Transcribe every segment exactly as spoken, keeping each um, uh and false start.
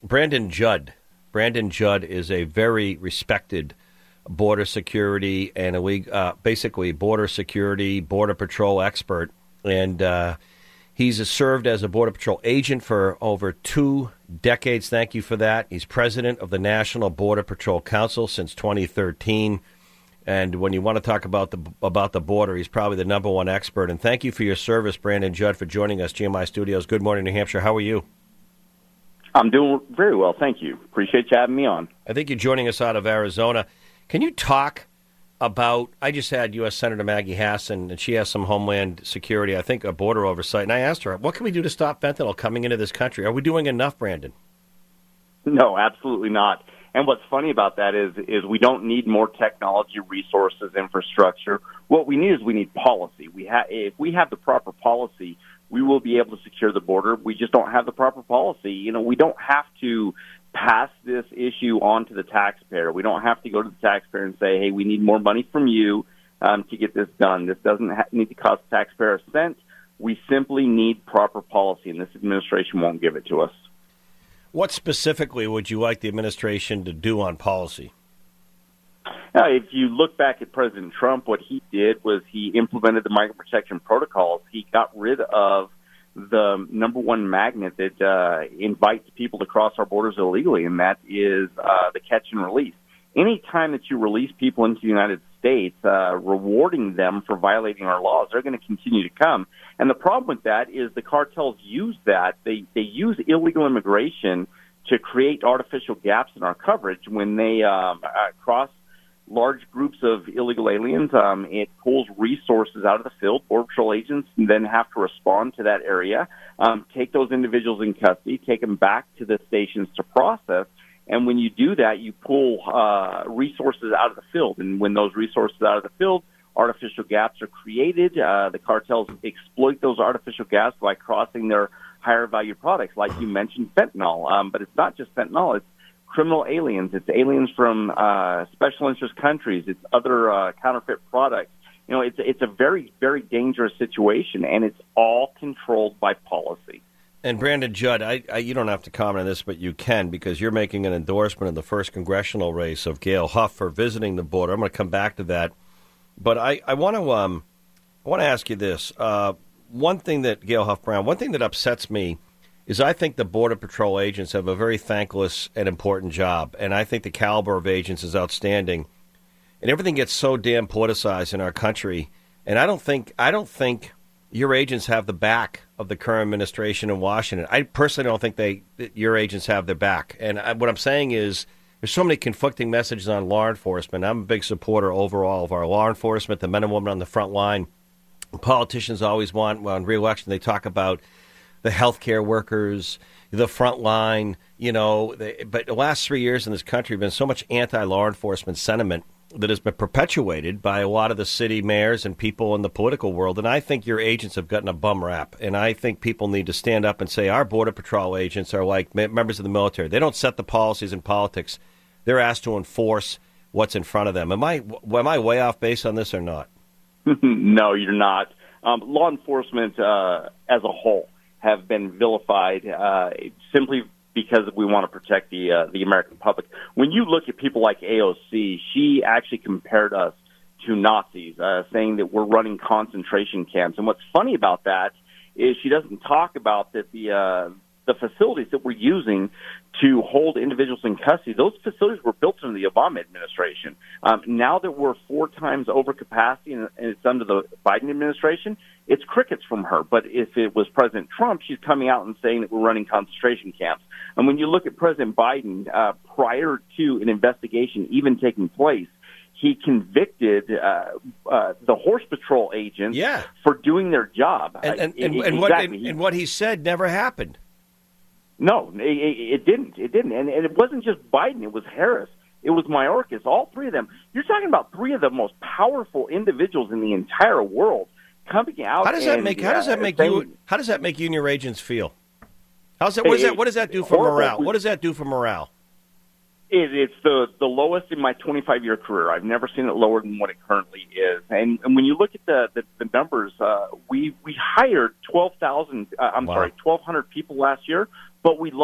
Brandon Judd. Brandon Judd is a very respected border security and a league, uh, basically border security, border patrol expert. And uh, he's served as a Border Patrol agent for over two decades. Thank you for that. He's president of the National Border Patrol Council since twenty thirteen. And when you want to talk about the about the border, he's probably the number one expert. And thank you for your service, Brandon Judd, for joining us, G M I Studios. Good morning, New Hampshire. How are you? I'm doing very well, thank you. Appreciate you having me on. I think you're joining us out of Arizona. Can you talk about, I just had U S Senator Maggie Hassan, and she has some Homeland Security, I think a border oversight, and I asked her, what can we do to stop fentanyl coming into this country? Are we doing enough, Brandon? No, absolutely not. And what's funny about that is is we don't need more technology, resources, infrastructure. What we need is we need policy. We ha- if we have the proper policy, we will be able to secure the border. We just don't have the proper policy. You know, we don't have to pass this issue on to the taxpayer. We don't have to go to the taxpayer and say, hey, we need more money from you um, to get this done. This doesn't ha- need to cost the taxpayer a cent. We simply need proper policy, and this administration won't give it to us. What specifically would you like the administration to do on policy? Now, if you look back at President Trump, what he did was he implemented the migrant protection protocols. He got rid of the number one magnet that uh, invites people to cross our borders illegally, and that is uh, the catch and release. Any time that you release people into the United States, uh, rewarding them for violating our laws, they're going to continue to come. And the problem with that is the cartels use that. They, they use illegal immigration to create artificial gaps in our coverage. When they um, uh, cross large groups of illegal aliens, um, it pulls resources out of the field. Border Patrol agents then have to respond to that area, um, take those individuals in custody, take them back to the stations to process. And when you do that, you pull uh, resources out of the field. And when those resources out of the field, artificial gaps are created. Uh, the cartels exploit those artificial gaps by crossing their higher value products, like you mentioned, fentanyl. Um, but it's not just fentanyl. It's criminal aliens. It's aliens from uh, special interest countries. It's other uh, counterfeit products. You know, it's it's a very, very dangerous situation, and it's all controlled by policy. And Brandon Judd, I, I, you don't have to comment on this, but you can, because you're making an endorsement in the first congressional race of Gail Huff for visiting the border. I'm going to come back to that, but I, I want to um, I want to ask you this. Uh, one thing that Gail Huff Brown, one thing that upsets me is I think the Border Patrol agents have a very thankless and important job, and I think the caliber of agents is outstanding. And everything gets so damn politicized in our country, and I don't think I don't think your agents have the back of the current administration in Washington. I personally don't think they that your agents have their back. And I, what I'm saying is there's so many conflicting messages on law enforcement. I'm a big supporter overall of our law enforcement, the men and women on the front line. Politicians always want, well, in re-election, they talk about the healthcare workers, the front line, you know. They, but the last three years in this country have been so much anti-law enforcement sentiment that has been perpetuated by a lot of the city mayors and people in the political world. And I think your agents have gotten a bum rap. And I think people need to stand up and say our Border Patrol agents are like members of the military. They don't set the policies in politics. They're asked to enforce what's in front of them. Am I, am I way off base on this or not? No, you're not. Um, law enforcement uh, as a whole have been vilified uh, simply because we want to protect the uh, the American public. When you look at people like A O C, she actually compared us to Nazis, uh, saying that we're running concentration camps. And what's funny about that is she doesn't talk about that the uh, the facilities that we're using to hold individuals in custody, those facilities were built under the Obama administration. Um, now that we're four times over capacity and, and it's under the Biden administration, it's crickets from her. But if it was President Trump, she's coming out and saying that we're running concentration camps. And when you look at President Biden, uh, prior to an investigation even taking place, he convicted uh, uh, the Horse Patrol agents yeah. for doing their job. And, and, and, it, and, exactly. what, and, and what he said never happened. No, it, it didn't. It didn't. And, and it wasn't just Biden. It was Harris. It was Mayorkas. All three of them. You're talking about three of the most powerful individuals in the entire world coming out. How does that and, make? How does that make saying, you? How does that make you and your agents feel? How's that? What does that? What does that do for horrible. morale? What does that do for morale? It, it's the, the lowest in my twenty-five year career. I've never seen it lower than what it currently is. And, and when you look at the, the, the numbers, uh, we, we hired twelve thousand, uh, I'm wow. sorry, twelve hundred people last year, but we lost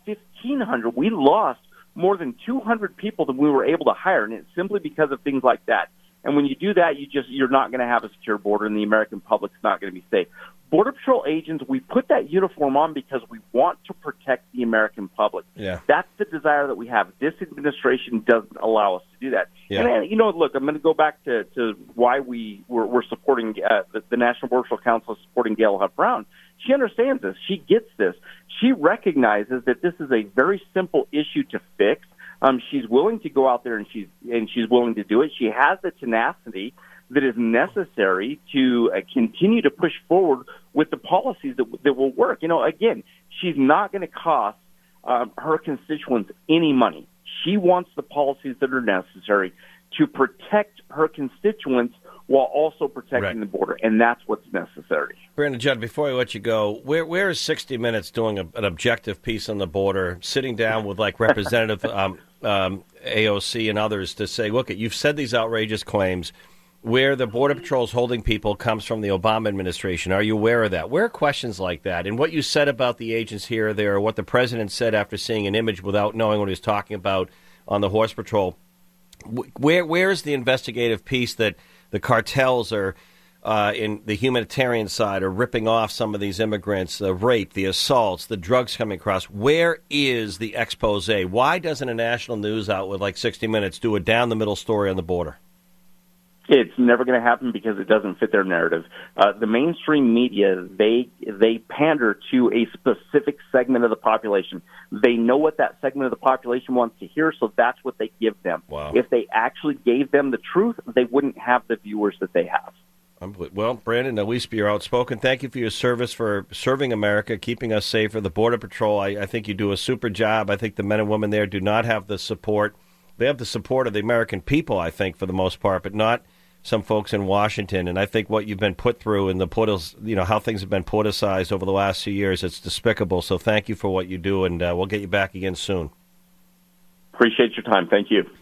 fifteen hundred. We lost more than two hundred people that we were able to hire, and it's simply because of things like that. And when you do that, you just, you're not going to have a secure border, and the American public's not going to be safe. Border Patrol agents, we put that uniform on because we want to protect the American public. Yeah. That's the desire that we have. This administration doesn't allow us to do that. Yeah. And, you know, look, I'm going to go back to, to why we, we're, we're supporting, uh, the, the National Border Patrol Council is supporting Gail Huff Brown. She understands this. She gets this. She recognizes that this is a very simple issue to fix. Um, she's willing to go out there and she's and she's willing to do it. She has the tenacity that is necessary to uh, continue to push forward with the policies that that will work. You know, again, she's not going to cost um, her constituents any money. She wants the policies that are necessary to protect her constituents while also protecting right. the border, and that's what's necessary. Brandon Judd, before I let you go, where where is sixty minutes doing a, an objective piece on the border, sitting down with like Representative um, um, A O C and others to say, look, you've said these outrageous claims. Where the Border Patrol is holding people comes from the Obama administration. Are you aware of that? Where are questions like that? And what you said about the agents here or there, or what the president said after seeing an image without knowing what he was talking about on the Horse Patrol, where where is the investigative piece that the cartels are, uh, in the humanitarian side, are ripping off some of these immigrants, the rape, the assaults, the drugs coming across? Where is the expose? Why doesn't a national news outlet like sixty minutes do a down-the-middle story on the border? It's never going to happen because it doesn't fit their narrative. Uh, the mainstream media, they they pander to a specific segment of the population. They know what that segment of the population wants to hear, so that's what they give them. Wow. If they actually gave them the truth, they wouldn't have the viewers that they have. Well, Brandon, at least you're outspoken. Thank you for your service, for serving America, keeping us safer. The Border Patrol, I, I think you do a super job. I think the men and women there do not have the support. They have the support of the American people, I think, for the most part, but not some folks in Washington. And I think what you've been put through and the politis, you know, how things have been politicized over the last few years, it's despicable. So thank you for what you do, and uh, we'll get you back again soon. Appreciate your time. Thank you.